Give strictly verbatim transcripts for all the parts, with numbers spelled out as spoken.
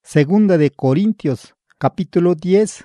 Segunda de Corintios, capítulo diez.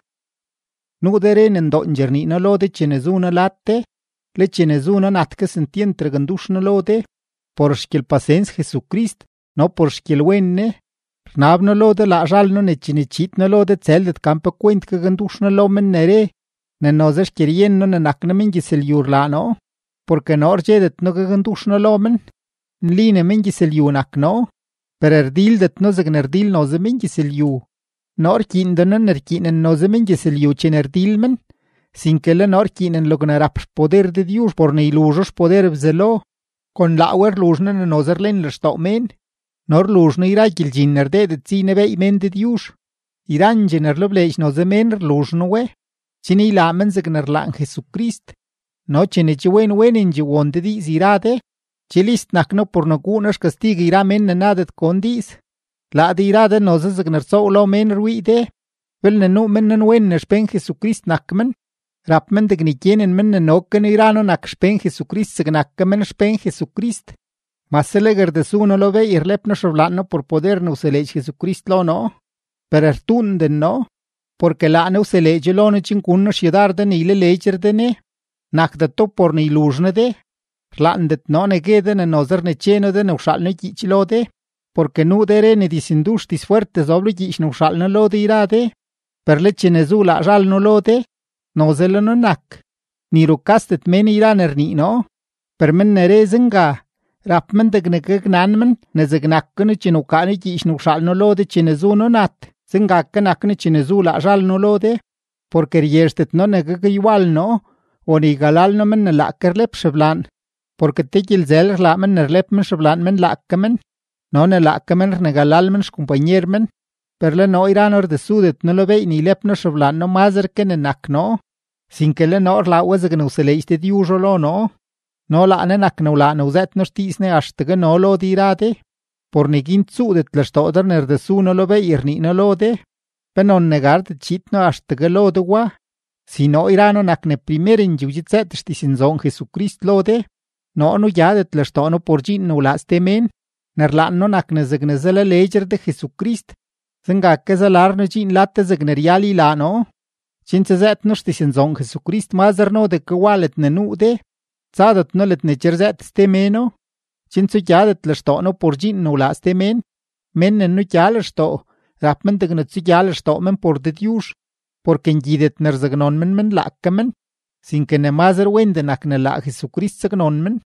Nudere nendonjer na lode chenezuna latte, le chenezuna natke sentientre gandushna lode, por shkil pasens Jesucrist, no por shkil wenne, rnabna lode la jalno ne chinechitna lode zeldet kampa kwent ka gandushna lomen nere, ne nozesh kirienno ne nakna mingisel yurlano, porque no orjedet no gandushna lomen, nline mingisel yunakno, per erdildet no zagnerdil no zemingisel yu. Nor kindenen nerkinen no zemingisel yu chen erdilmen, sin que le nor kinen lognarap poder de Dios por ne ilujos poder bzelo, con lauer lujnen no zerlen lstomen, nor lujne ira giljinner de de zine ve imen de Dios. Irangener lobleich no zemener lujnwe, chini lamen zagner lang Jesucrist, no chene chwen wenin jiwon de di zirade, chilist nakno por no gunas castig ira men nadet condis. La de irade no zagner so lo men ruide, vel ne no men wen spen Jesucrist nakmen, rapmen de gnikienen men noken irano nak spen Jesucrist zagnakmen spen Jesucrist. Maseleger de suno lo ve irlepno shovlano por poder no selech Jesucrist lo no, per ertunden no, porque la no selech lo no chinkunno shidarde ni le lecher de ne, nak de to por ni lujne de, rlandet no negeden en nozer ne cheno de no shalne kichlo de, porque nu dere ne disindustis fuertes obli gish no shalne lo de irade, per leche nezula jal no lo de, no zelo no nak, ni rukastet men iraner ni no, per men nere zenga, rapmen de gneggnanmen, ne zegnakken chinukani gish no shalne lo de chinezu no nat, zengakken akne chinezula jal no lo de, porque rierstet no negeg igual no, o ni galal no men lakker lep shevlan, porque tekil zeller lamen nerlep men shevlan men lakkemen, no ne lakkemen negalal men compañermen, per le no iranor de sudet no lo ve ni lep no shevlan no mazer que ne nak no, sin que le no la weze gnu seleich de diujo lo no, no la ne nak no la no zet no stisne ashtege no lo dirade, por negin sudet le stoder ner de su no lo ve irni no lo de, pe non negar de chit no ashtege lo de wa, si no irano nak ne primer in jiujitset stisin zon Jesucrist lo de, no no yadet le stono por jin no las temen, ner la no nak ne zegnezele leger de Jesucrist, zenga que zelar no jin latte zegneriali la no, chinse zet no stisin zon Jesucrist mazer no de kwalet ne nu de, zadet no let ne cherzet stemeno, chinse yadet le stono por jin no las temen, men ne no yale sto, rapmen de gnetsi yale sto men por de Dios, porque en gidet ner zagnon men men lakkemen, sin que ne mazer wende nak ne la Jesucrist zagnon men,